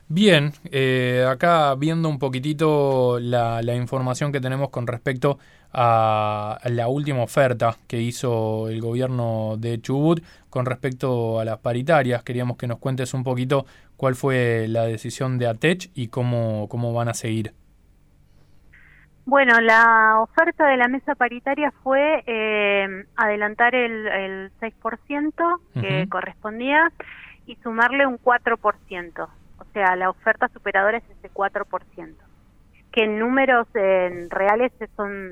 Bien, acá viendo un poquitito la información que tenemos con respecto a la última oferta que hizo el gobierno de Chubut con respecto a las paritarias. Queríamos que nos cuentes un poquito cuál fue la decisión de ATECH y cómo van a seguir. Bueno, la oferta de la mesa paritaria fue adelantar el 6% que Ujú. correspondía y sumarle un 4%. O sea, la oferta superadora es ese 4%, que en números reales son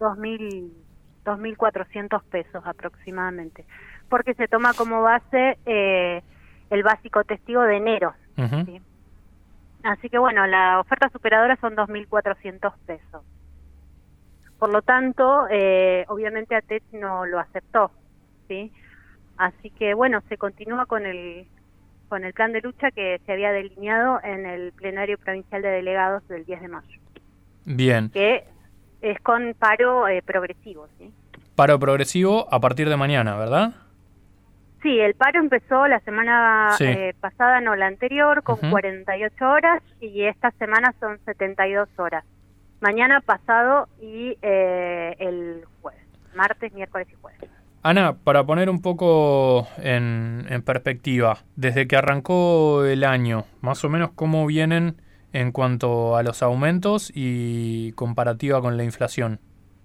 2.400 pesos aproximadamente, porque se toma como base el básico testigo de enero, Ujú. ¿sí? Así que bueno, la oferta superadora son 2.400 pesos. Por lo tanto, obviamente ATECH no lo aceptó, ¿sí? Así que bueno, se continúa con el plan de lucha que se había delineado en el plenario provincial de delegados del 10 de mayo, Bien, que es con paro progresivo, ¿sí? paro progresivo a partir de mañana, ¿verdad? Sí, el paro empezó la semana Sí. pasada, no la anterior, con Ujú. 48 horas y esta semana son 72 horas. Mañana, pasado y el jueves, martes, miércoles y jueves. Ana, para poner un poco en perspectiva, desde que arrancó el año, más o menos cómo vienen en cuanto a los aumentos y comparativa con la inflación.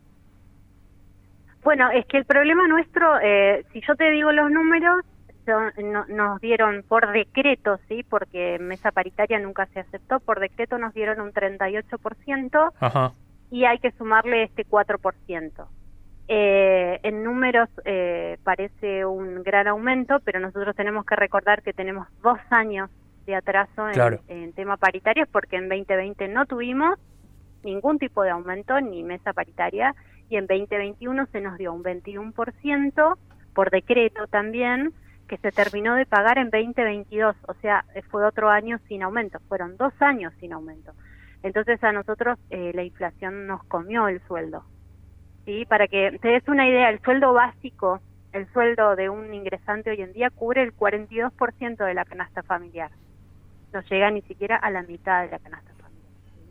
Bueno, es que el problema nuestro, si yo te digo los números, nos dieron por decreto, ¿sí? Porque mesa paritaria nunca se aceptó, por decreto nos dieron un 38% Ajá, y hay que sumarle este 4%. En números parece un gran aumento, pero nosotros tenemos que recordar que tenemos 2 años de atraso claro. en tema paritarios, porque en 2020 no tuvimos ningún tipo de aumento ni mesa paritaria, y en 2021 se nos dio un 21% por decreto también, que se terminó de pagar en 2022, o sea, fue otro año sin aumento, fueron 2 años sin aumento. Entonces a nosotros la inflación nos comió el sueldo, ¿sí? Para que te des una idea, el sueldo básico, el sueldo de un ingresante hoy en día cubre el 42% de la canasta familiar, no llega ni siquiera a la mitad de la canasta familiar.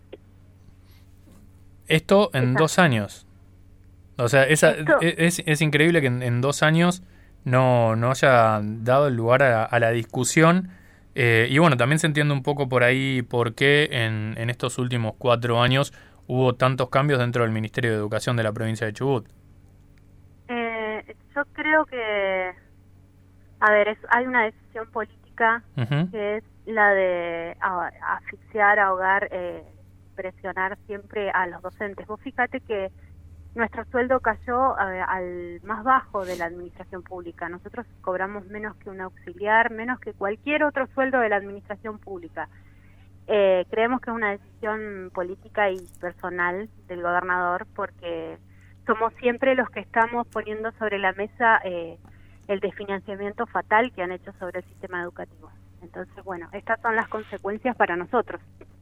Esto en Esa, 2 años. O sea, esto es increíble que en 2 años no haya dado lugar a la discusión. Y bueno, también se entiende un poco por ahí por qué en estos últimos 4 años hubo tantos cambios dentro del Ministerio de Educación de la provincia de Chubut. Yo creo que, a ver, hay una decisión política Ujú. que es la de asfixiar, ahogar, presionar siempre a los docentes. Vos fíjate que nuestro sueldo cayó al más bajo de la administración pública. Nosotros cobramos menos que un auxiliar, menos que cualquier otro sueldo de la administración pública. Creemos que es una decisión política y personal del gobernador, porque somos siempre los que estamos poniendo sobre la mesa el desfinanciamiento fatal que han hecho sobre el sistema educativo. Entonces, bueno, estas son las consecuencias para nosotros.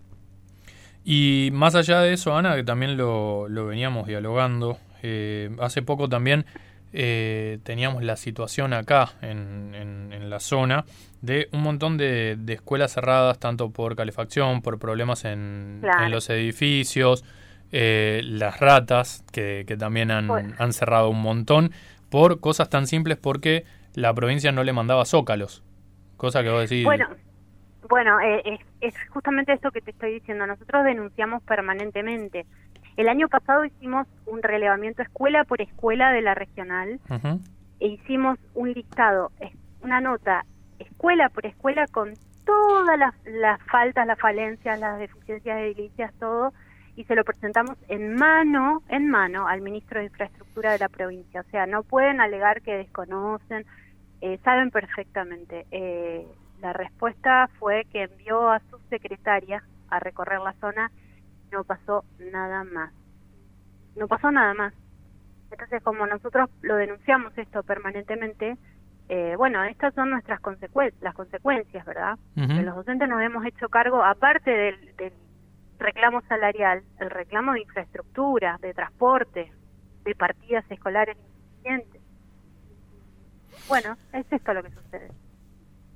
Y más allá de eso, Ana, que también lo veníamos dialogando, hace poco también teníamos la situación acá en la zona de un montón de escuelas cerradas, tanto por calefacción, por problemas en Claro. los edificios, las ratas, que también Pues, han cerrado un montón, por cosas tan simples porque la provincia no le mandaba zócalos, cosa que vos decís, bueno, Bueno, es justamente esto que te estoy diciendo. Nosotros denunciamos permanentemente. El año pasado hicimos un relevamiento escuela por escuela de la regional ujú, e hicimos un listado, una nota escuela por escuela con todas las faltas, las falencias, las deficiencias edilicias, todo, y se lo presentamos en mano al ministro de Infraestructura de la provincia. O sea, no pueden alegar que desconocen, saben perfectamente. La respuesta fue que envió a su secretaria a recorrer la zona, no pasó nada más. No pasó nada más. Entonces, como nosotros lo denunciamos esto permanentemente, bueno, estas son nuestras las consecuencias, ¿verdad? Que ujú. los docentes nos hemos hecho cargo, aparte del reclamo salarial, el reclamo de infraestructura, de transporte, de partidas escolares insuficientes. Bueno, es esto lo que sucede.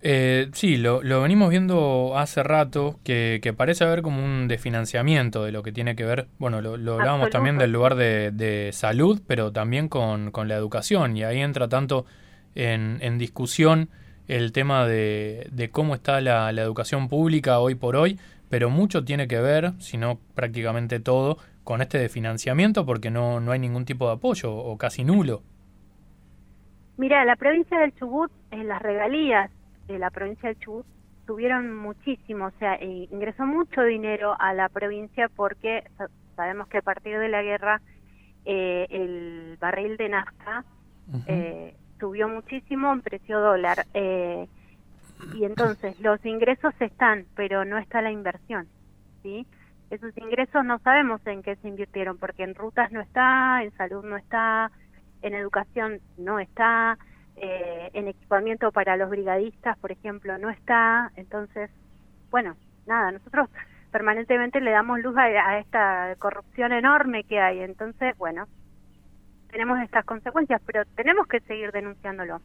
Sí, lo venimos viendo hace rato, que parece haber como un desfinanciamiento de lo que tiene que ver, bueno, lo hablábamos también Absoluto, del lugar sí. de salud, pero también con la educación, y ahí entra tanto en discusión el tema de cómo está la educación pública hoy por hoy, pero mucho tiene que ver, si no prácticamente todo, con este desfinanciamiento porque no hay ningún tipo de apoyo o casi nulo. Mira, la provincia del Chubut, en las regalías de la provincia del Chubut, tuvieron muchísimo, o sea, ingresó mucho dinero a la provincia porque sabemos que a partir de la guerra el barril de nafta Ujú. subió muchísimo en precio dólar. Y entonces los ingresos están, pero no está la inversión, ¿sí? Esos ingresos no sabemos en qué se invirtieron, porque en rutas no está, en salud no está, en educación no está, en equipamiento para los brigadistas, por ejemplo, no está. Entonces, bueno, nada, nosotros permanentemente le damos luz a esta corrupción enorme que hay. Entonces, bueno, tenemos estas consecuencias, pero tenemos que seguir denunciándolo.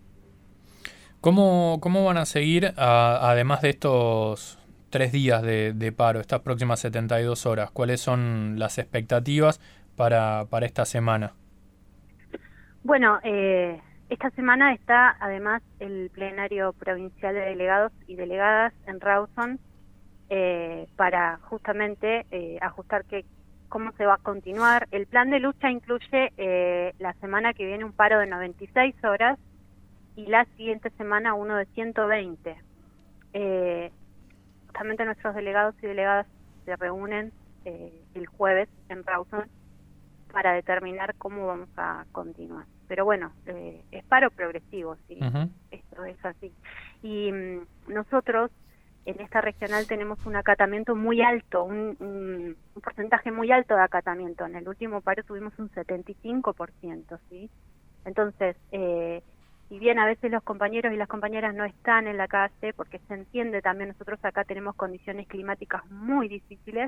¿Cómo van a seguir, además de estos 3 días de paro, estas próximas 72 horas? ¿Cuáles son las expectativas para esta semana? Bueno, esta semana está además el plenario provincial de delegados y delegadas en Rawson para justamente ajustar cómo se va a continuar. El plan de lucha incluye la semana que viene un paro de 96 horas y la siguiente semana uno de 120. Justamente nuestros delegados y delegadas se reúnen el jueves en Rawson para determinar cómo vamos a continuar. Pero bueno, es paro progresivo, sí, Ujú. esto es así. Y nosotros en esta regional tenemos un acatamiento muy alto, un porcentaje muy alto de acatamiento. En el último paro tuvimos un 75%, ¿sí? Entonces, si bien a veces los compañeros y las compañeras no están en la calle, porque se entiende también, nosotros acá tenemos condiciones climáticas muy difíciles,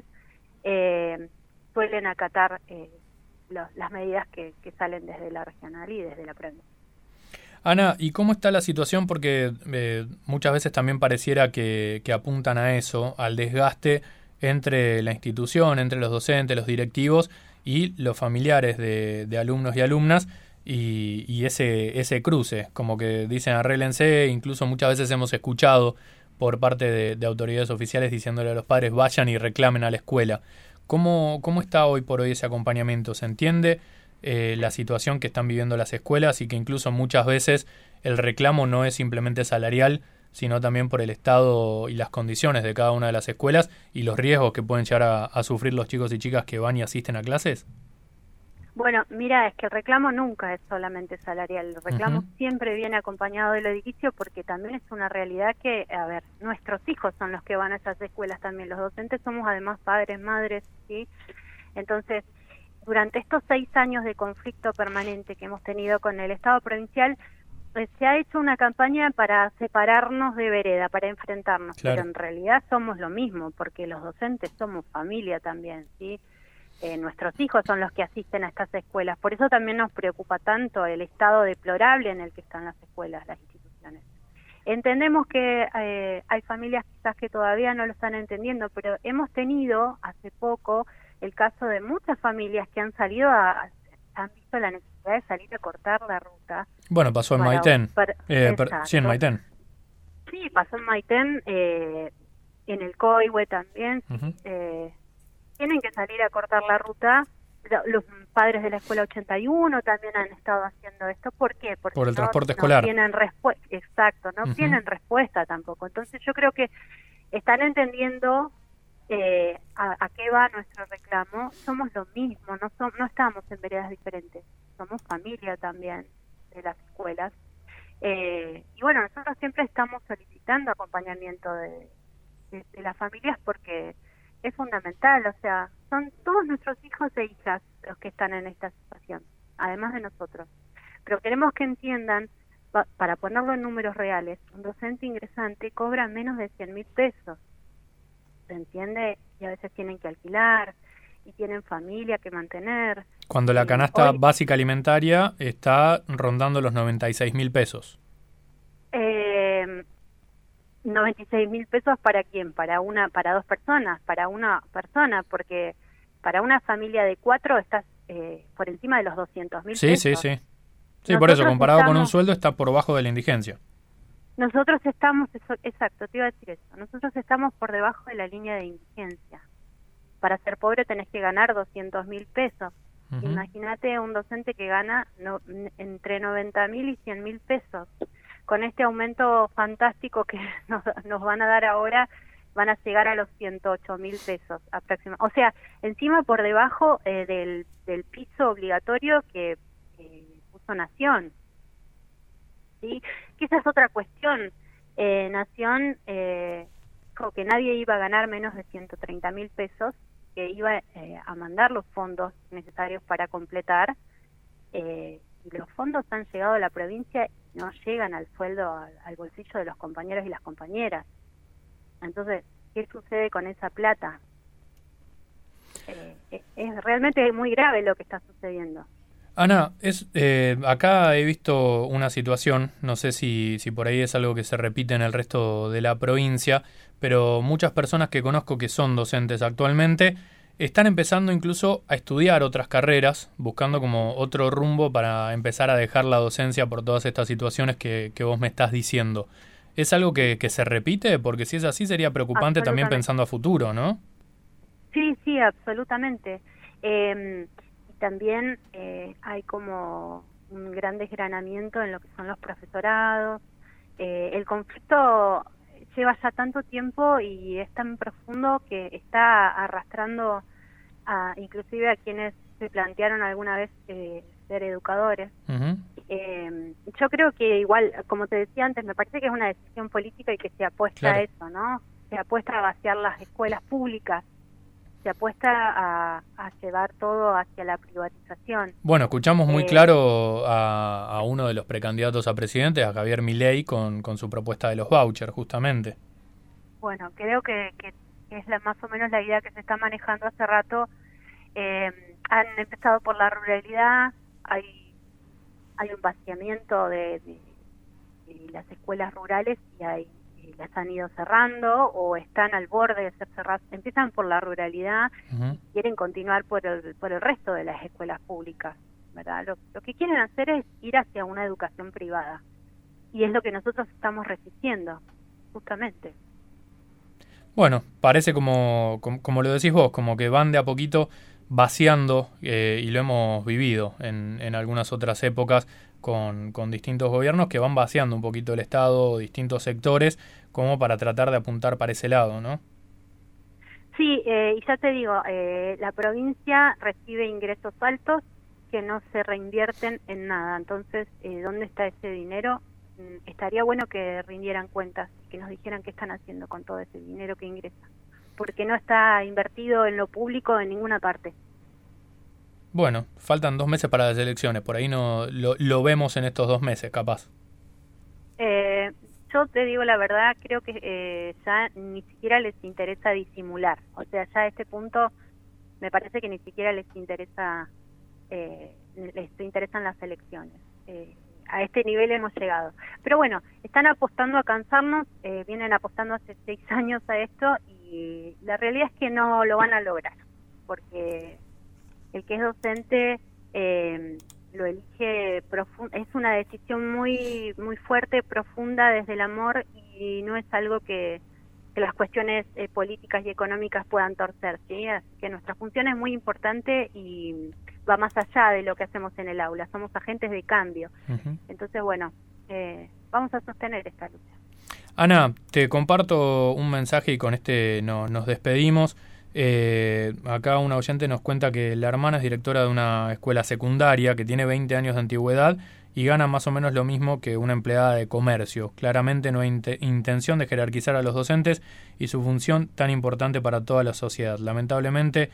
suelen acatar las medidas que salen desde la regional y desde la provincia. Ana, ¿y cómo está la situación? Porque muchas veces también pareciera que apuntan a eso, al desgaste entre la institución, entre los docentes, los directivos y los familiares de alumnos y alumnas, y ese cruce, como que dicen arréglense. Incluso muchas veces hemos escuchado por parte de autoridades oficiales diciéndole a los padres vayan y reclamen a la escuela. ¿Cómo está hoy por hoy ese acompañamiento? ¿Se entiende la situación que están viviendo las escuelas y que incluso muchas veces el reclamo no es simplemente salarial, sino también por el estado y las condiciones de cada una de las escuelas y los riesgos que pueden llegar a sufrir los chicos y chicas que van y asisten a clases? Bueno, mira, es que el reclamo nunca es solamente salarial, el reclamo Ujú. siempre viene acompañado del edificio porque también es una realidad que, a ver, nuestros hijos son los que van a esas escuelas también, los docentes somos además padres, madres, ¿sí? Entonces, durante estos 6 años de conflicto permanente que hemos tenido con el Estado provincial, se ha hecho una campaña para separarnos de vereda, para enfrentarnos, pero Claro. en realidad somos lo mismo, porque los docentes somos familia también, ¿sí? Nuestros hijos son los que asisten a estas escuelas, por eso también nos preocupa tanto el estado deplorable en el que están las escuelas, las instituciones. Entendemos que hay familias quizás que todavía no lo están entendiendo, pero hemos tenido hace poco el caso de muchas familias que han salido han visto la necesidad de salir a cortar la ruta. Bueno, pasó en Para, Maitén. Sí, en exacto. Maitén. Sí, pasó en Maitén, en el Coihue también. Ujú. Tienen que salir a cortar la ruta. Los padres de la escuela 81 también han estado haciendo esto. ¿Por qué? Porque Por el transporte no escolar. tienen respuesta. Exacto, no Ujú. tienen respuesta tampoco. Entonces yo creo que están entendiendo a qué va nuestro reclamo. Somos lo mismo, no estamos en veredas diferentes. Somos familia también de las escuelas. Y bueno, nosotros siempre estamos solicitando acompañamiento de las familias porque es fundamental, o sea, son todos nuestros hijos e hijas los que están en esta situación, además de nosotros. Pero queremos que entiendan, para ponerlo en números reales, un docente ingresante cobra menos de 100.000 pesos, ¿se entiende? Y a veces tienen que alquilar y tienen familia que mantener. Cuando la canasta Hoy, básica alimentaria está rondando los 96.000 pesos. eh, 96.000 pesos ¿para quién? Para dos personas, para una persona, porque para una familia de 4 estás por encima de los 200.000 Sí, pesos. sí, sí. Sí, por eso, Nosotros comparado con un estamos, sueldo, está por bajo de la indigencia. nosotros estamos, exacto, te iba a decir eso, nosotros estamos por debajo de la línea de indigencia. Para ser pobre tenés que ganar 200.000 pesos. Ujú. Imagínate un docente que gana entre 90.000 y 100.000 pesos. Con este aumento fantástico que nos van a dar ahora, van a llegar a los 108.000 pesos aproximadamente. O sea, encima por debajo del piso obligatorio que puso Nación. ¿Sí? Que esa es otra cuestión. Nación dijo que nadie iba a ganar menos de 130.000 pesos, que iba a mandar los fondos necesarios para completar, y los fondos han llegado a la provincia y no llegan al sueldo, al bolsillo de los compañeros y las compañeras. Entonces, ¿qué sucede con esa plata? Es realmente muy grave lo que está sucediendo. Ana, acá he visto una situación, no sé si por ahí es algo que se repite en el resto de la provincia, pero muchas personas que conozco que son docentes actualmente están empezando incluso a estudiar otras carreras, buscando como otro rumbo para empezar a dejar la docencia por todas estas situaciones que vos me estás diciendo. ¿Es algo que se repite? Porque si es así sería preocupante también Absolutamente. pensando a futuro, ¿no? Sí, sí, absolutamente. Y también hay como un gran desgranamiento en lo que son los profesorados. El conflicto lleva ya tanto tiempo y es tan profundo que está arrastrando inclusive a quienes se plantearon alguna vez ser educadores. Ujú. Yo creo que igual, como te decía antes, me parece que es una decisión política y que se apuesta a Claro. eso, ¿no? Se apuesta a vaciar las escuelas públicas, se apuesta a llevar todo hacia la privatización. Bueno, escuchamos muy Eh, claro a uno de los precandidatos a presidente, a Javier Milei, con su propuesta de los vouchers, justamente. bueno, creo que es más o menos la idea que se está manejando hace rato. Han empezado por la ruralidad, hay un vaciamiento de las escuelas rurales y las han ido cerrando o están al borde de ser cerradas. Empiezan por la ruralidad Ujú. y quieren continuar por el resto de las escuelas públicas, ¿verdad? Lo que quieren hacer es ir hacia una educación privada y es lo que nosotros estamos resistiendo, justamente. Bueno, parece como lo decís vos, como que van de a poquito vaciando, y lo hemos vivido en algunas otras épocas con distintos gobiernos que van vaciando un poquito el Estado, distintos sectores, como para tratar de apuntar para ese lado, ¿no? Sí, y ya te digo, la provincia recibe ingresos altos que no se reinvierten en nada. Entonces, ¿dónde está ese dinero? Estaría bueno que rindieran cuentas, que nos dijeran qué están haciendo con todo ese dinero que ingresa, porque no está invertido en lo público en ninguna parte. Bueno, faltan 2 meses para las elecciones, por ahí no lo vemos en estos 2 meses, capaz. Eh, yo te digo la verdad, creo que ya ni siquiera les interesa disimular. O sea, ya a este punto me parece que ni siquiera les interesan las elecciones. A este nivel hemos llegado. Pero bueno, están apostando a cansarnos, vienen apostando hace 6 años a esto y la realidad es que no lo van a lograr, porque el que es docente lo elige es una decisión muy muy fuerte, profunda desde el amor y no es algo que las cuestiones políticas y económicas puedan torcer, ¿sí? Así que nuestra función es muy importante y va más allá de lo que hacemos en el aula, somos agentes de cambio. Ujú. Entonces, bueno, vamos a sostener esta lucha. Ana, te comparto un mensaje y con este nos despedimos. Acá una oyente nos cuenta que la hermana es directora de una escuela secundaria que tiene 20 años de antigüedad y gana más o menos lo mismo que una empleada de comercio. Claramente no hay intención de jerarquizar a los docentes y su función tan importante para toda la sociedad. Lamentablemente,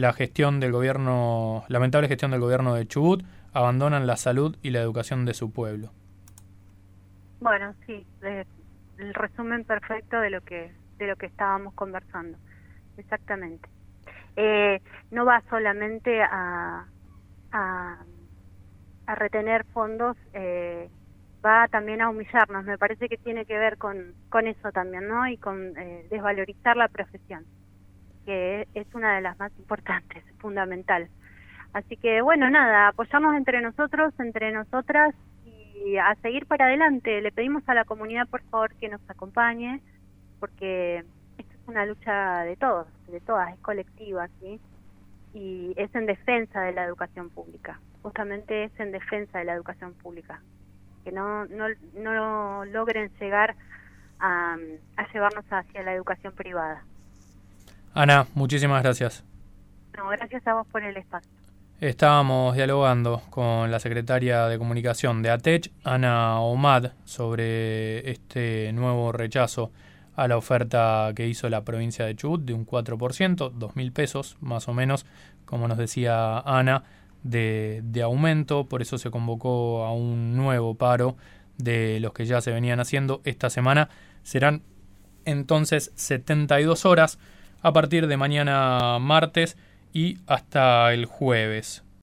lamentable gestión del gobierno de Chubut abandonan la salud y la educación de su pueblo. Bueno, sí, el resumen perfecto de lo que estábamos conversando. Exactamente. No va solamente a retener fondos va también a humillarnos. Me parece que tiene que ver con eso también, ¿no? Y con desvalorizar la profesión, que es una de las más importantes, fundamental. Así que, bueno, nada, apoyarnos entre nosotros, entre nosotras y a seguir para adelante. Le pedimos a la comunidad, por favor, que nos acompañe, porque esto es una lucha de todos, de todas, es colectiva, ¿sí? Y es en defensa de la educación pública, justamente es en defensa de la educación pública, que no logren llegar a llevarnos hacia la educación privada. Ana, muchísimas gracias. No, gracias a vos por el espacio. Estábamos dialogando con la secretaria de Comunicación de ATECH, Ana Omad, sobre este nuevo rechazo a la oferta que hizo la provincia de Chubut de un 4%, 2.000 pesos más o menos, como nos decía Ana, de aumento. Por eso se convocó a un nuevo paro de los que ya se venían haciendo esta semana. Serán entonces 72 horas a partir de mañana martes y hasta el jueves.